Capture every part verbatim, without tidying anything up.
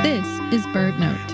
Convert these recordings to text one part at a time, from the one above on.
This is Bird Note.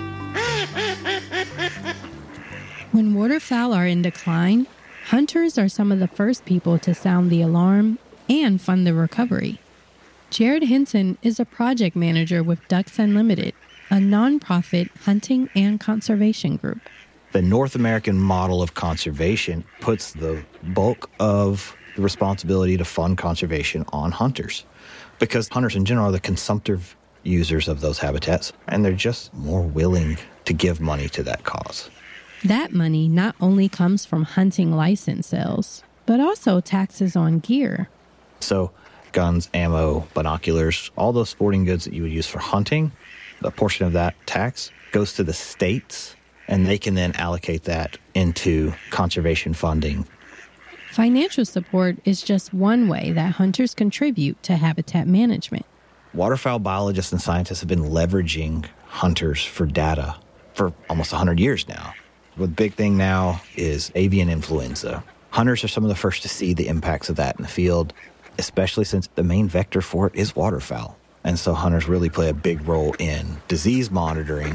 When waterfowl are in decline, hunters are some of the first people to sound the alarm and fund the recovery. Jared Henson is a project manager with Ducks Unlimited, a nonprofit hunting and conservation group. The North American model of conservation puts the bulk of the responsibility to fund conservation on hunters, because hunters in general are the consumptive users of those habitats, and they're just more willing to give money to that cause. That money not only comes from hunting license sales, but also taxes on gear. So guns, ammo, binoculars, all those sporting goods that you would use for hunting, a portion of that tax goes to the states, and they can then allocate that into conservation funding. Financial support is just one way that hunters contribute to habitat management. Waterfowl biologists and scientists have been leveraging hunters for data for almost one hundred years now. The big thing now is avian influenza. Hunters are some of the first to see the impacts of that in the field, especially since the main vector for it is waterfowl. And so hunters really play a big role in disease monitoring.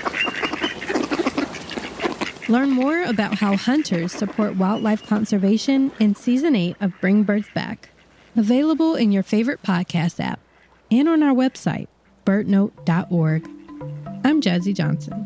Learn more about how hunters support wildlife conservation in Season eight of Bring Birds Back. Available in your favorite podcast app and on our website, bird note dot org. I'm Jazzy Johnson.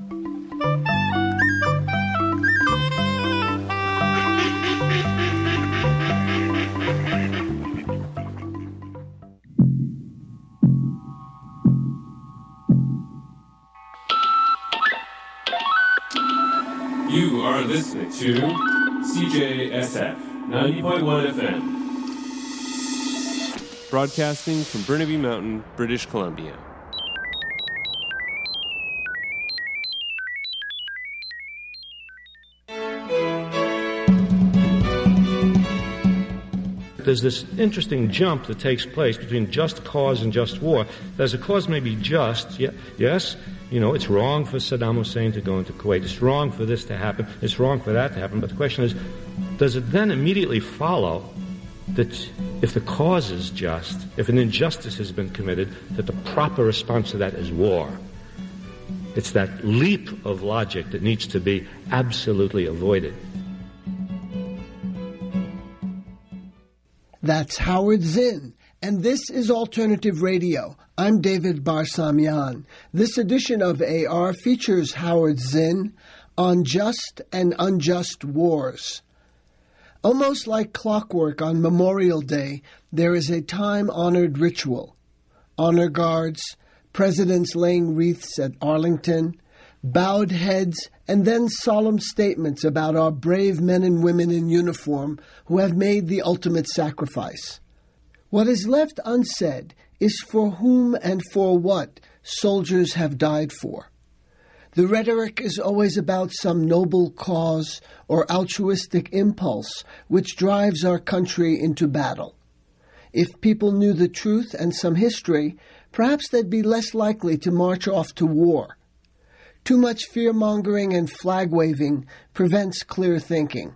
You are listening to C J S F ninety point one F M, broadcasting from Burnaby Mountain, British Columbia. There's this interesting jump that takes place between just cause and just war. There's a cause may be just, yes, you know, it's wrong for Saddam Hussein to go into Kuwait. It's wrong for this to happen. It's wrong for that to happen. But the question is, does it then immediately follow that if the cause is just, if an injustice has been committed, that the proper response to that is war? It's that leap of logic that needs to be absolutely avoided. That's Howard Zinn, and this is Alternative Radio. I'm David Barsamian. This edition of A R features Howard Zinn on just and unjust wars. Almost like clockwork on Memorial Day, there is a time-honored ritual. Honor guards, presidents laying wreaths at Arlington, bowed heads, and then solemn statements about our brave men and women in uniform who have made the ultimate sacrifice. What is left unsaid is for whom and for what soldiers have died for. The rhetoric is always about some noble cause or altruistic impulse which drives our country into battle. If people knew the truth and some history, perhaps they'd be less likely to march off to war. Too much fear-mongering and flag-waving prevents clear thinking.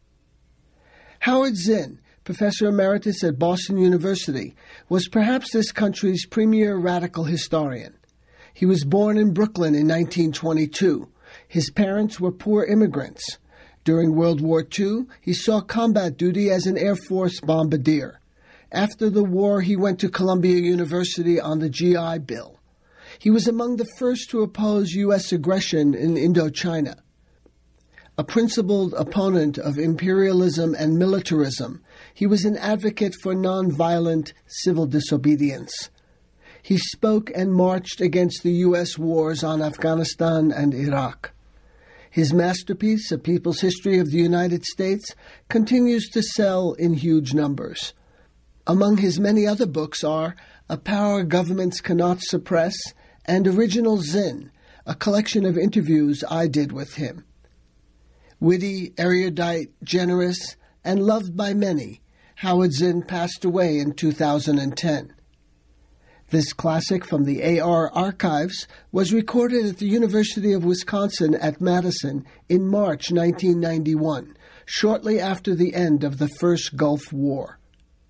Howard Zinn, professor emeritus at Boston University, was perhaps this country's premier radical historian. He was born in Brooklyn in nineteen twenty-two. His parents were poor immigrants. During World War Two, he saw combat duty as an Air Force bombardier. After the war, he went to Columbia University on the G I Bill. He was among the first to oppose U S aggression in Indochina. A principled opponent of imperialism and militarism, he was an advocate for nonviolent civil disobedience. He spoke and marched against the U S wars on Afghanistan and Iraq. His masterpiece, A People's History of the United States, continues to sell in huge numbers. Among his many other books are A Power Governments Cannot Suppress and Original Zinn, a collection of interviews I did with him. Witty, erudite, generous, and loved by many, Howard Zinn passed away in two thousand ten. This classic from the A R archives was recorded at the University of Wisconsin at Madison in March nineteen ninety-one, shortly after the end of the First Gulf War.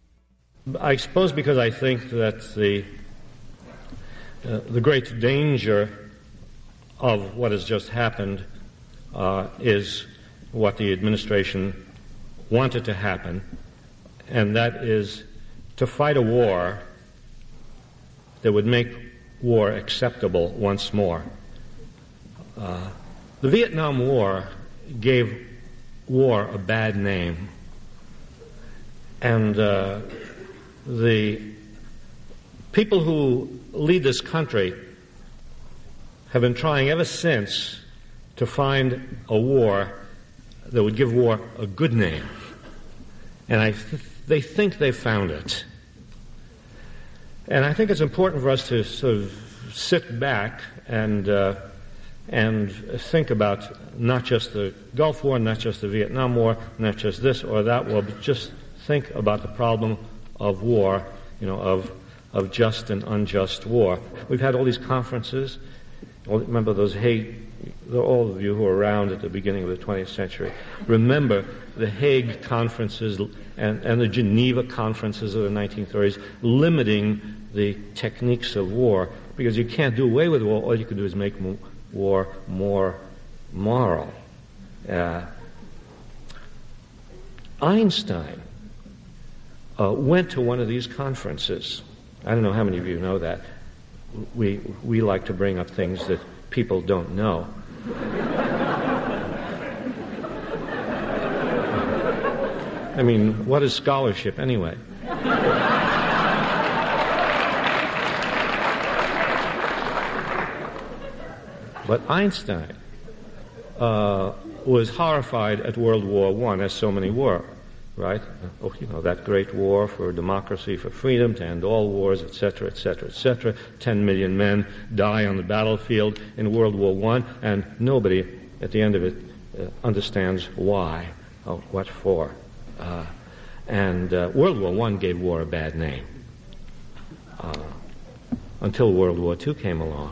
I suppose because I think that the uh, the great danger of what has just happened uh, is what the administration wanted to happen, and that is to fight a war that would make war acceptable once more. Uh, the Vietnam War gave war a bad name, and uh, the people who lead this country have been trying ever since to find a war that would give war a good name. And I th- they think they've found it. And I think it's important for us to sort of sit back and uh, and think about not just the Gulf War, not just the Vietnam War, not just this or that war, but just think about the problem of war, you know, of of just and unjust war. We've had all these conferences. Remember those Hague, all of you who were around at the beginning of the twentieth century, remember the Hague conferences and, and the Geneva conferences of the nineteen thirties limiting the techniques of war, because you can't do away with war. All you can do is make mo- war more moral. Uh, Einstein uh, went to one of these conferences. I don't know how many of you know that. We we like to bring up things that people don't know. I mean, what is scholarship anyway? But Einstein uh, was horrified at World War One, as so many were, right? Oh, you know, that great war for democracy, for freedom, to end all wars, et cetera, et cetera, et cetera. Ten million men die on the battlefield in World War One, and nobody, at the end of it, uh, understands why, or what for. Uh, and uh, World War One gave war a bad name uh, until World War Two came along.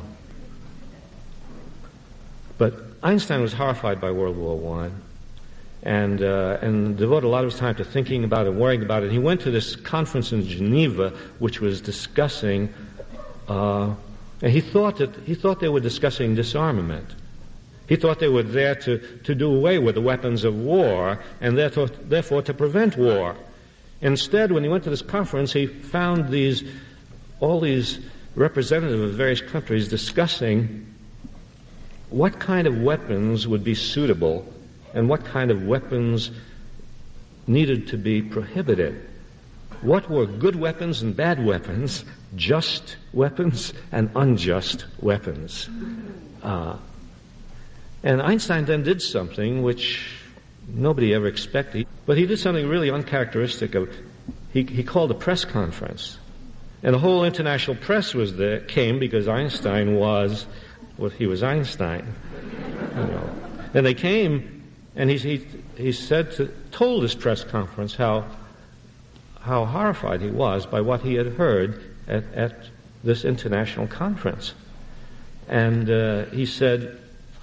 But Einstein was horrified by World War One, and uh, and devoted a lot of his time to thinking about it, worrying about it. He went to this conference in Geneva, which was discussing, uh, and he thought that he thought they were discussing disarmament. He thought they were there to, to do away with the weapons of war, and therefore, therefore to prevent war. Instead, when he went to this conference, he found these all these representatives of various countries discussing what kind of weapons would be suitable and what kind of weapons needed to be prohibited. What were good weapons and bad weapons, just weapons and unjust weapons. Uh, and Einstein then did something which nobody ever expected, but he did something really uncharacteristic of, he, he called a press conference. And the whole international press was there, came because Einstein was, well, he was Einstein. You know. And they came, and he, he, he said, to, told this press conference how, how horrified he was by what he had heard at, at this international conference. And uh, he said,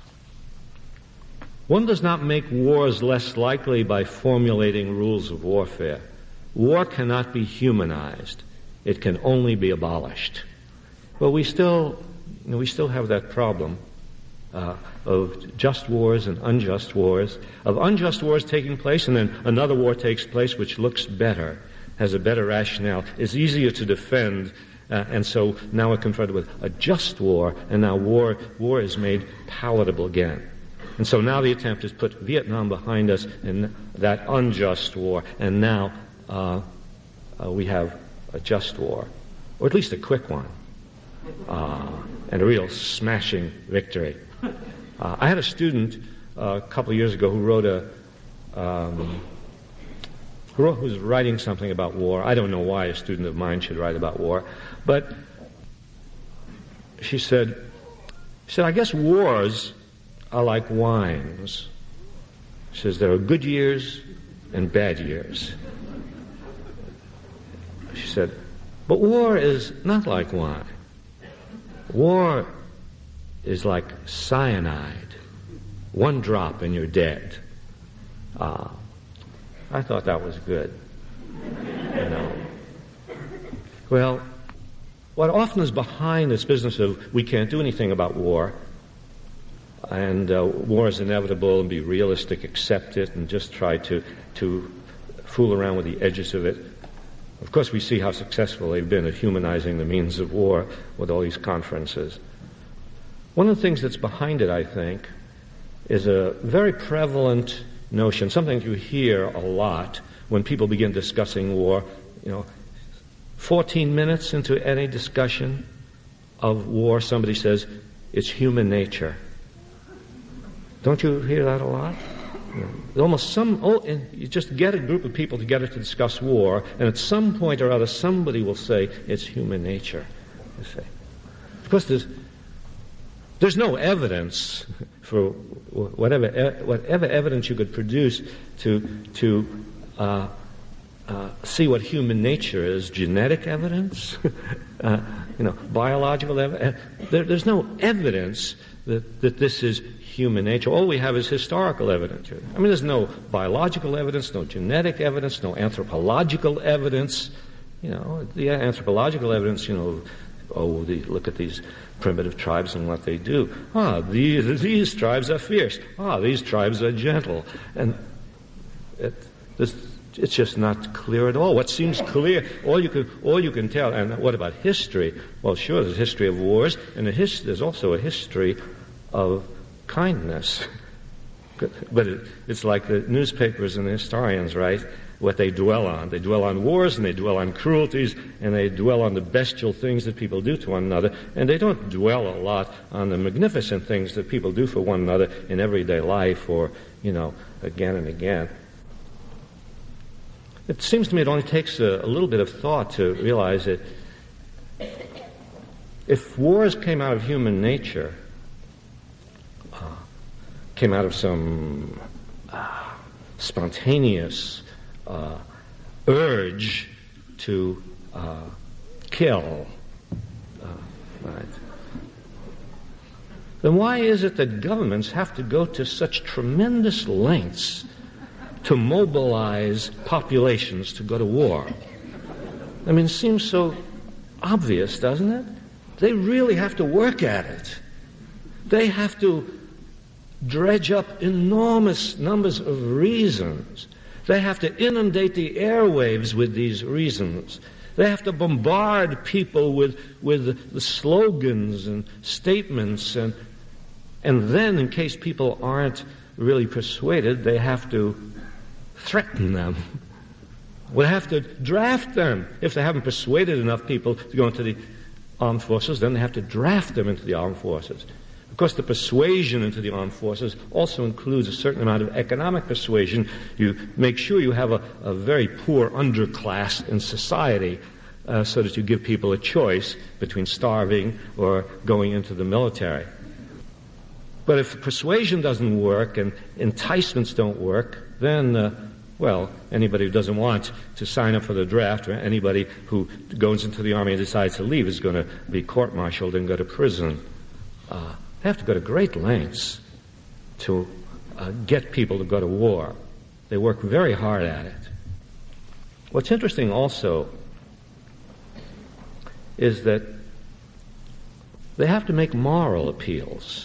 one does not make wars less likely by formulating rules of warfare. War cannot be humanized. It can only be abolished. Well, we still, you know, we still have that problem uh, of just wars and unjust wars, of unjust wars taking place, and then another war takes place which looks better, has a better rationale, is easier to defend, uh, and so now we're confronted with a just war, and now war war is made palatable again. And so now the attempt is put Vietnam behind us in that unjust war, and now uh, uh, we have a just war, or at least a quick one, uh, and a real smashing victory. Uh, I had a student uh, a couple of years ago who wrote a, um, who, wrote, who was writing something about war. I don't know why a student of mine should write about war, but she said, she said, I guess wars are like wines. She says there are good years and bad years. She said, but war is not like wine. War is like cyanide. One drop and you're dead. Uh, I thought that was good. You know. Well, what often is behind this business of we can't do anything about war and uh, war is inevitable, and be realistic, accept it, and just try to, to fool around with the edges of it. Of course, we see how successful they've been at humanizing the means of war with all these conferences. One of the things that's behind it, I think, is a very prevalent notion, something you hear a lot when people begin discussing war. You know, fourteen minutes into any discussion of war, somebody says, it's human nature. Don't you hear that a lot? You know, almost some, oh, and you just get a group of people together to discuss war, and at some point or other, somebody will say, it's human nature, you see. Of course, there's, there's no evidence for whatever, whatever evidence you could produce to, to uh, uh, see what human nature is, genetic evidence, uh, you know, biological evidence. There, there's no evidence that, that this is human nature. All we have is historical evidence. I mean, there's no biological evidence, no genetic evidence, no anthropological evidence. You know, the anthropological evidence, you know, oh, the, look at these primitive tribes and what they do. Ah, these, these tribes are fierce. Ah, these tribes are gentle. And it, this, it's just not clear at all. What seems clear, all you can, all you can tell, and what about history? Well, sure, there's a history of wars, and a his, there's also a history of kindness. But it, it's like the newspapers and the historians, right? What they dwell on. They dwell on wars, and they dwell on cruelties, and they dwell on the bestial things that people do to one another, and they don't dwell a lot on the magnificent things that people do for one another in everyday life or, you know, again and again. It seems to me it only takes a, a little bit of thought to realize that if wars came out of human nature, came out of some uh, spontaneous uh, urge to uh, kill, uh, right? Then why is it that governments have to go to such tremendous lengths to mobilize populations to go to war? I mean, it seems so obvious, doesn't it? They really have to work at it. They have to dredge up enormous numbers of reasons. They have to inundate the airwaves with these reasons. They have to bombard people with, with the slogans and statements, and, and then, in case people aren't really persuaded, they have to threaten them. They have to draft them. If they haven't persuaded enough people to go into the armed forces, then they have to draft them into the armed forces. Of course, the persuasion into the armed forces also includes a certain amount of economic persuasion. You make sure you have a, a very poor underclass in society uh, so that you give people a choice between starving or going into the military. But if persuasion doesn't work and enticements don't work, then, uh, well, anybody who doesn't want to sign up for the draft or anybody who goes into the army and decides to leave is going to be court-martialed and go to prison. Uh, They have to go to great lengths to uh, get people to go to war. They work very hard at it. What's interesting also is that they have to make moral appeals.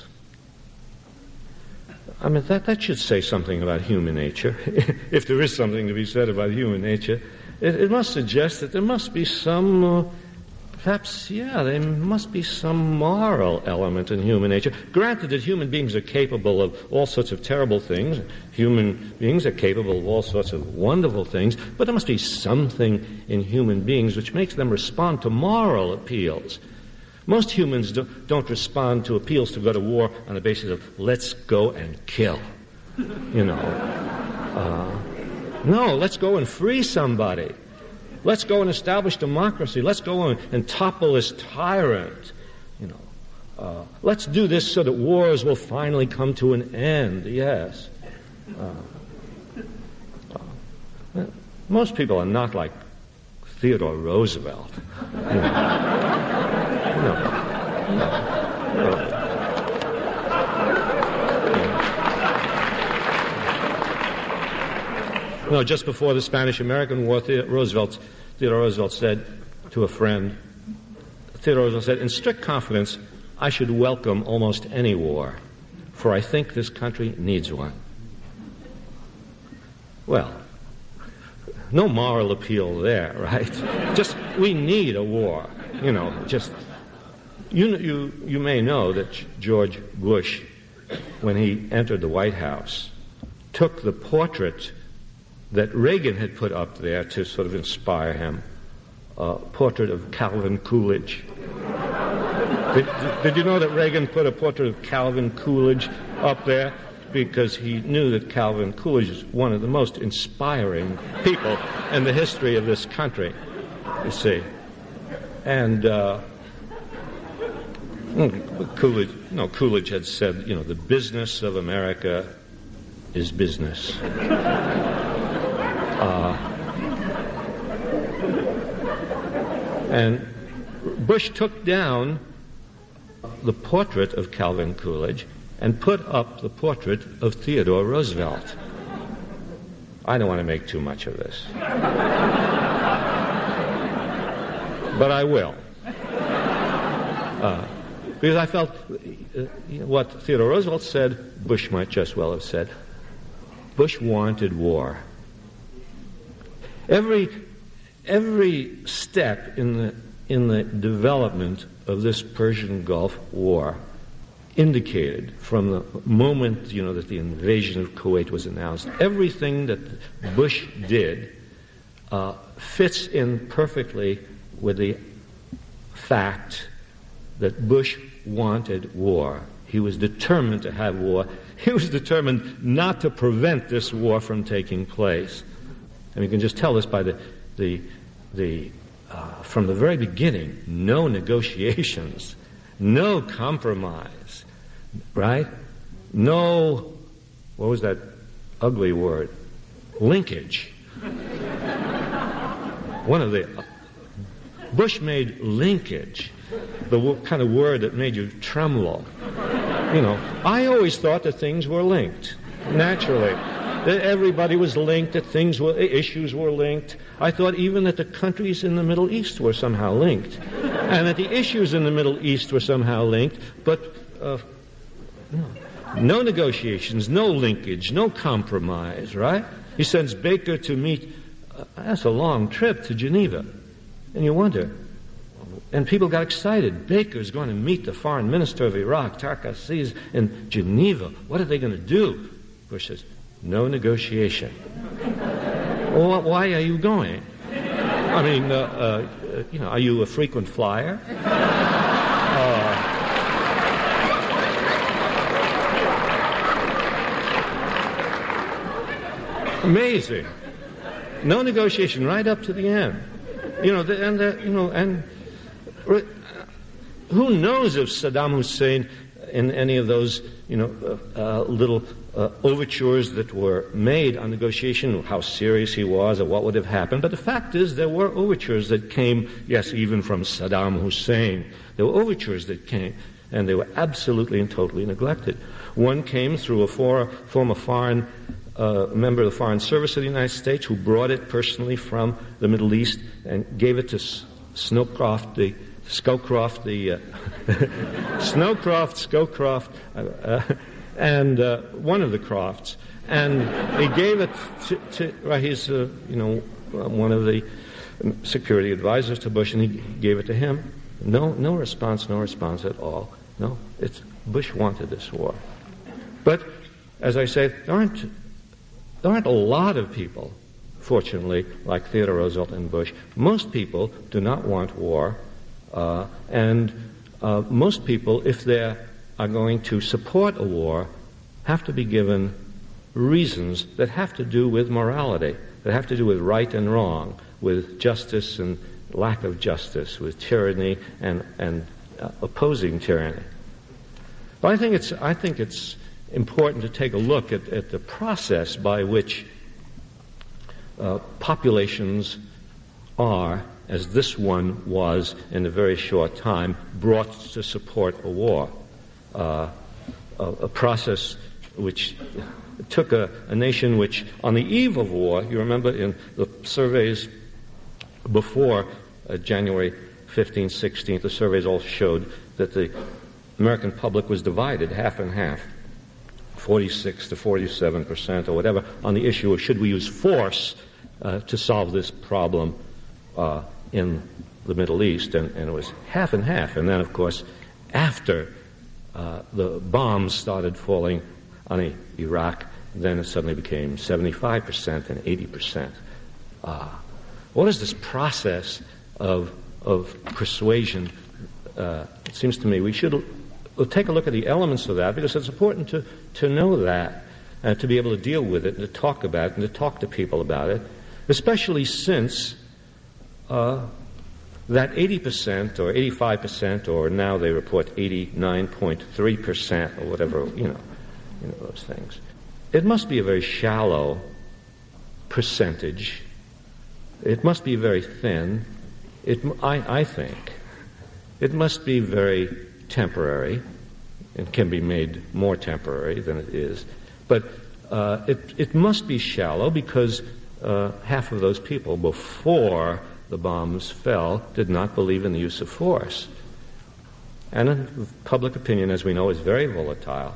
I mean, that, that should say something about human nature. If there is something to be said about human nature, it, it must suggest that there must be some... Uh, Perhaps, yeah, there must be some moral element in human nature. Granted that human beings are capable of all sorts of terrible things. Human beings are capable of all sorts of wonderful things. But there must be something in human beings which makes them respond to moral appeals. Most humans do, don't respond to appeals to go to war on the basis of, let's go and kill. You know. Uh, no, let's go and free somebody. Let's go and establish democracy. Let's go and, and topple this tyrant. You know, uh, let's do this so that wars will finally come to an end. Yes. Uh, uh, most people are not like Theodore Roosevelt. You know. No. No. No. No, just before the Spanish-American War, Theodore Roosevelt, Theodore Roosevelt said to a friend, Theodore Roosevelt said, in strict confidence, I should welcome almost any war. for I think this country needs one. Well, no moral appeal there, right? Just, we need a war, you know, just, you, you, you may know that George Bush, when he entered the White House, took the portrait that Reagan had put up there to sort of inspire him, a portrait of Calvin Coolidge. Did, did you know that Reagan put a portrait of Calvin Coolidge up there? Because he knew that Calvin Coolidge is one of the most inspiring people in the history of this country, you see. And uh, Coolidge, no, Coolidge had said, you know, the business of America is business. Uh, and Bush took down the portrait of Calvin Coolidge and put up the portrait of Theodore Roosevelt. I don't want to make too much of this. But I will. Uh, because I felt uh, you know, what Theodore Roosevelt said, Bush might just well have said. Bush wanted war. Every, every step in the, in the development of this Persian Gulf War indicated from the moment, you know, that the invasion of Kuwait was announced, everything that Bush did uh, fits in perfectly with the fact that Bush wanted war. He was determined to have war. He was determined not to prevent this war from taking place. And you can just tell this by the, the, the uh, from the very beginning, no negotiations, no compromise. Right? No, what was that ugly word? Linkage. One of the, Bush made linkage the w- kind of word that made you tremble. You know, I always thought that things were linked, naturally. That everybody was linked, that things were, issues were linked. I thought even that the countries in the Middle East were somehow linked. And that the issues in the Middle East were somehow linked, but uh, no. no negotiations, no linkage, no compromise, right? He sends Baker to meet, uh, that's a long trip to Geneva. And you wonder, and people got excited. Baker's going to meet the foreign minister of Iraq, Tarek Aziz, in Geneva. What are they going to do? Bush says, no negotiation. Well, why are you going? I mean, uh, uh, you know, are you a frequent flyer? Uh, amazing. No negotiation right up to the end. You know, the, and the, you know, and uh, who knows if Saddam Hussein in any of those, you know, uh, uh, little uh, overtures that were made on negotiation, how serious he was or what would have happened. But the fact is there were overtures that came, yes, even from Saddam Hussein. There were overtures that came, and they were absolutely and totally neglected. One came through a for, former foreign uh, member of the Foreign Service of the United States who brought it personally from the Middle East and gave it to S- Snowcroft, the Scowcroft, the uh, Snowcroft, Scowcroft, uh, uh, and uh, one of the Crofts, and he gave it to, to right, he's uh, you know one of the security advisors to Bush, and he gave it to him. No, no response, no response at all. No, it's Bush wanted this war, but as I say, there aren't there aren't a lot of people, fortunately, like Theodore Roosevelt and Bush. Most people do not want war. Uh, and uh, most people, if they are going to support a war, have to be given reasons that have to do with morality, that have to do with right and wrong, with justice and lack of justice, with tyranny and, and uh, opposing tyranny. But I think it's, I think it's important to take a look at, at the process by which uh, populations are, as this one was in a very short time, brought to support a war. Uh, a, a process which took a, a nation which, on the eve of war, you remember in the surveys before uh, January fifteenth, sixteenth, the surveys all showed that the American public was divided half and half. forty-six to forty-seven percent or whatever on the issue of should we use force uh, to solve this problem uh, in the Middle East, and, and it was half and half. And then, of course, after uh, the bombs started falling on Iraq, then it suddenly became seventy-five percent and eighty percent. Uh, what is this process of of persuasion? Uh, it seems to me we should l- take a look at the elements of that, because it's important to, to know that, uh, to be able to deal with it, and to talk about it, and to talk to people about it, especially since uh, that eighty percent or eighty-five percent, or now they report eighty-nine point three percent or whatever, you know, you know, those things. It must be a very shallow percentage. It must be very thin. It, I, I think. It must be very temporary. It can be made more temporary than it is. But uh, it, it must be shallow because uh, half of those people before the bombs fell did not believe in the use of force. And public opinion, as we know, is very volatile.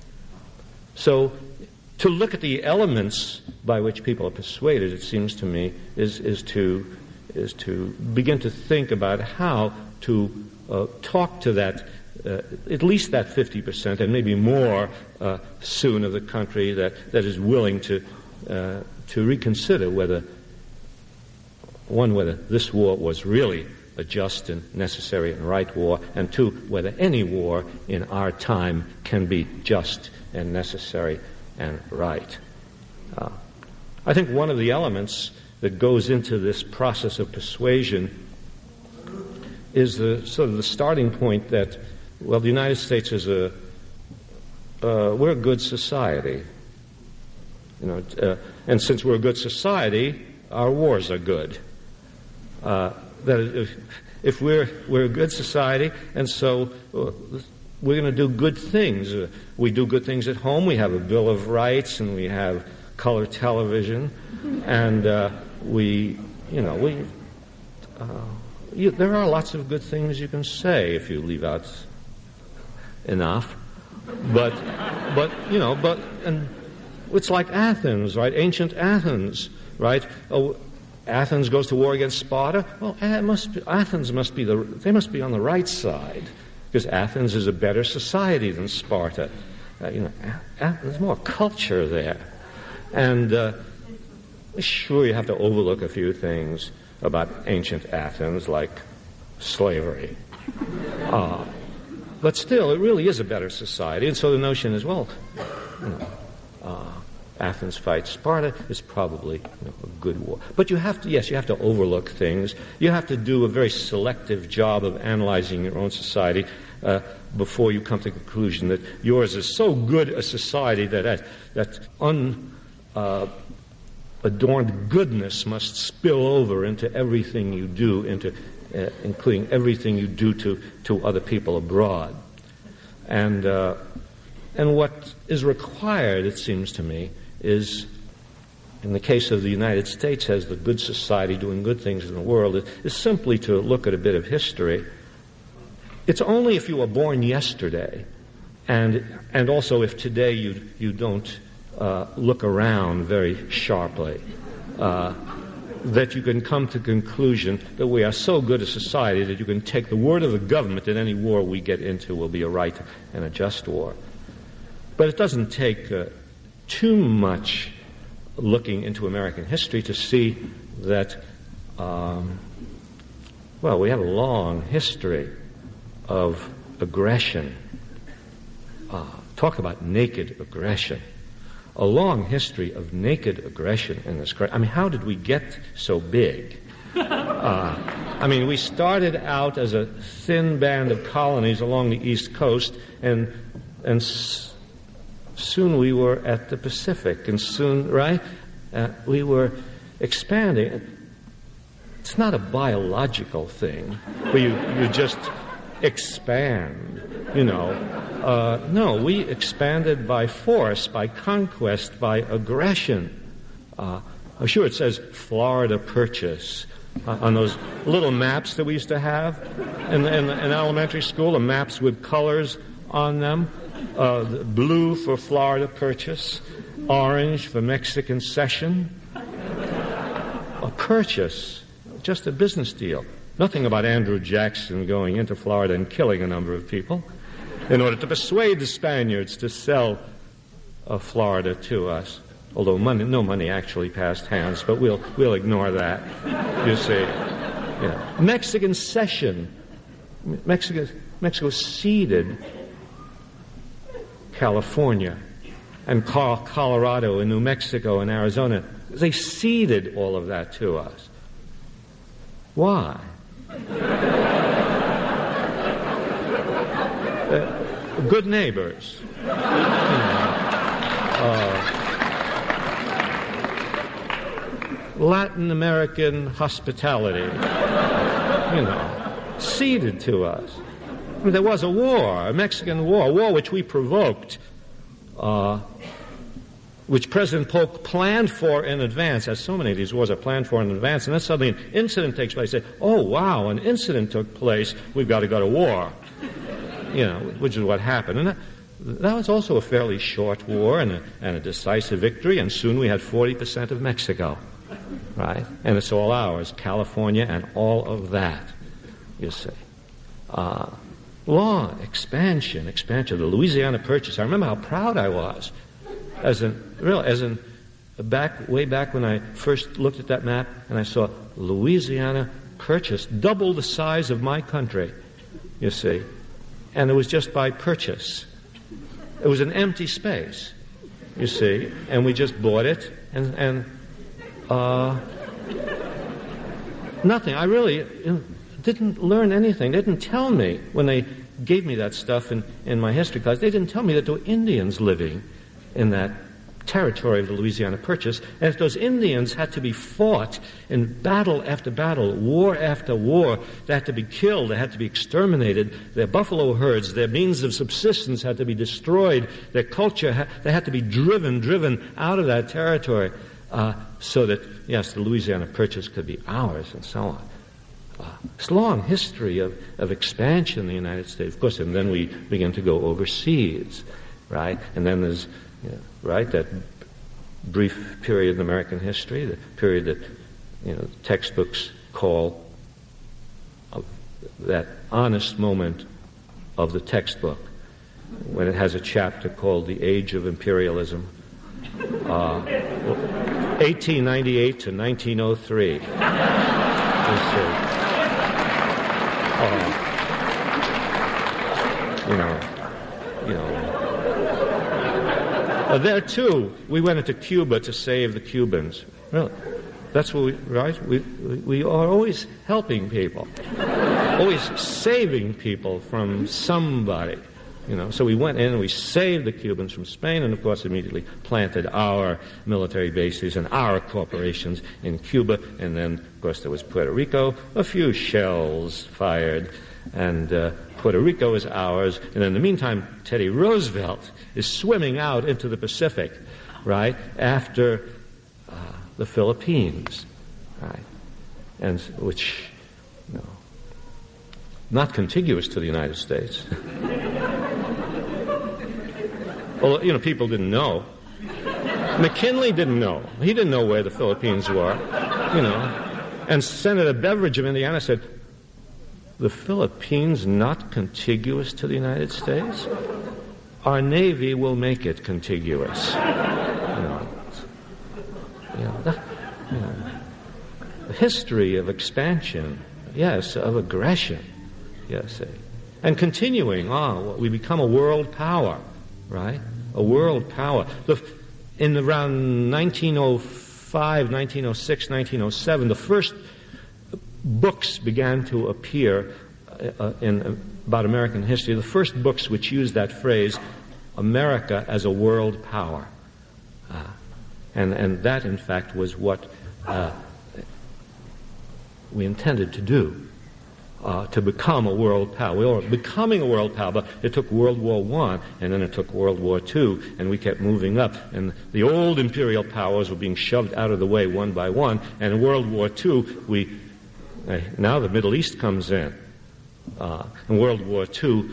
So to look at the elements by which people are persuaded, it seems to me, is, is to is to begin to think about how to uh, talk to that, uh, at least that fifty percent, and maybe more uh, soon, of the country that, that is willing to uh, to reconsider whether, one, whether this war was really a just and necessary and right war, and two, whether any war in our time can be just and necessary and right. Uh, I think one of the elements that goes into this process of persuasion is the sort of the starting point that, well, the United States is a uh, we're a good society, you know, uh, and since we're a good society, our wars are good. Uh, that if, if we're we're a good society, and so uh, we're going to do good things. Uh, we do good things at home. We have a Bill of Rights, and we have color television, and uh, we, you know, we. Uh, you, there are lots of good things you can say if you leave out enough, but, but you know, but and it's like Athens, right? Ancient Athens, right? Oh, Athens goes to war against Sparta. Well, it must be, Athens must be the they must be on the right side, because Athens is a better society than Sparta. Uh, you know, a- there's more culture there. And uh, sure, you have to overlook a few things about ancient Athens, like slavery. Uh, but still, it really is a better society. And so the notion is, well, you know, uh, Athens fights Sparta is probably, you know, a good war. But you have to, yes, you have to overlook things. You have to do a very selective job of analyzing your own society uh, before you come to the conclusion that yours is so good a society that that, that un... Uh, adorned goodness must spill over into everything you do, into uh, including everything you do to, to other people abroad. And uh, and what is required, it seems to me, is, in the case of the United States as the good society doing good things in the world, is, is simply to look at a bit of history. It's only if you were born yesterday, and and also if today you you don't Uh, look around very sharply, uh, that you can come to the conclusion that we are so good a society that you can take the word of the government that any war we get into will be a right and a just war. But it doesn't take uh, too much looking into American history to see that, um, well, we have a long history of aggression. Uh, talk about naked aggression. A long history of naked aggression in this country. I mean, how did we get so big? Uh, I mean, we started out as a thin band of colonies along the East Coast, and and s- soon we were at the Pacific, and soon, right, uh, we were expanding. It's not a biological thing where you, you just expand, you know. Uh, no, we expanded by force, by conquest, by aggression. Uh, I'm sure it says Florida Purchase uh, on those little maps that we used to have in, in, in elementary school, the maps with colors on them, uh, blue for Florida Purchase, orange for Mexican Cession. A purchase, just a business deal. Nothing about Andrew Jackson going into Florida and killing a number of people in order to persuade the Spaniards to sell uh, Florida to us. Although money, no money actually passed hands, but we'll we'll ignore that. You see, yeah. Mexican Cession. Mexico, Mexico ceded California and Colorado and New Mexico and Arizona. They ceded all of that to us. Why? uh, good neighbors. You know, uh, Latin American hospitality. You know, ceded to us. I mean, there was a war, a Mexican war, a war which we provoked, uh, which President Polk planned for in advance, as so many of these wars are planned for in advance, and then suddenly an incident takes place. They say, oh, wow, an incident took place, we've got to go to war. You know, which is what happened. And that, that was also a fairly short war and a, and a decisive victory, and soon we had forty percent of Mexico, right? And it's all ours, California and all of that, you see. Uh, law, expansion, expansion, the Louisiana Purchase. I remember how proud I was. As in, real, as in, back, way back when I first looked at that map and I saw Louisiana Purchase, double the size of my country, you see. And it was just by purchase. It was an empty space, you see, and we just bought it and, and uh, nothing. I really you know, didn't learn anything. They didn't tell me when they gave me that stuff in, in my history class. They didn't tell me that there were Indians living in that territory of the Louisiana Purchase, and if those Indians had to be fought in battle after battle, war after war, they had to be killed, they had to be exterminated, their buffalo herds, their means of subsistence had to be destroyed, their culture, ha- they had to be driven, driven out of that territory, uh, so that, yes, the Louisiana Purchase could be ours, and so on. Uh, it's a long history of, of expansion in the United States, of course, and then we begin to go overseas, right? And then there's Yeah, right, that brief period in American history, the period that, you know, textbooks call uh, that honest moment of the textbook, when it has a chapter called The Age of Imperialism, uh, eighteen ninety-eight to nineteen oh three. You see. Uh, you know, you know, Uh, there, too, we went into Cuba to save the Cubans. Really. That's what we, right? We, we, we are always helping people. Always saving people from somebody. You know, so we went in and we saved the Cubans from Spain and, of course, immediately planted our military bases and our corporations in Cuba. And then, of course, there was Puerto Rico, a few shells fired, and uh, Puerto Rico is ours. And in the meantime, Teddy Roosevelt is swimming out into the Pacific, right, after uh, the Philippines, right, and which, you know, not contiguous to the United States. Well, you know, people didn't know. McKinley didn't know. He didn't know where the Philippines were, you know. And Senator Beveridge of Indiana said, the Philippines not contiguous to the United States? Our Navy will make it contiguous. You know, you know, that, you know, the history of expansion, yes, of aggression, yes, and continuing on, we become a world power, right? A world power. The, in around nineteen oh five, nineteen oh six, nineteen oh seven, the first books began to appear uh, in uh, about American history. The first books which used that phrase, America as a world power. Uh, and, and that, in fact, was what uh, we intended to do, uh, to become a world power. We were becoming a world power, but it took World War One, and then it took World War Two, and we kept moving up. And the old imperial powers were being shoved out of the way one by one, and in World War Two, we... Uh, now the Middle East comes in. Uh, in World War Two,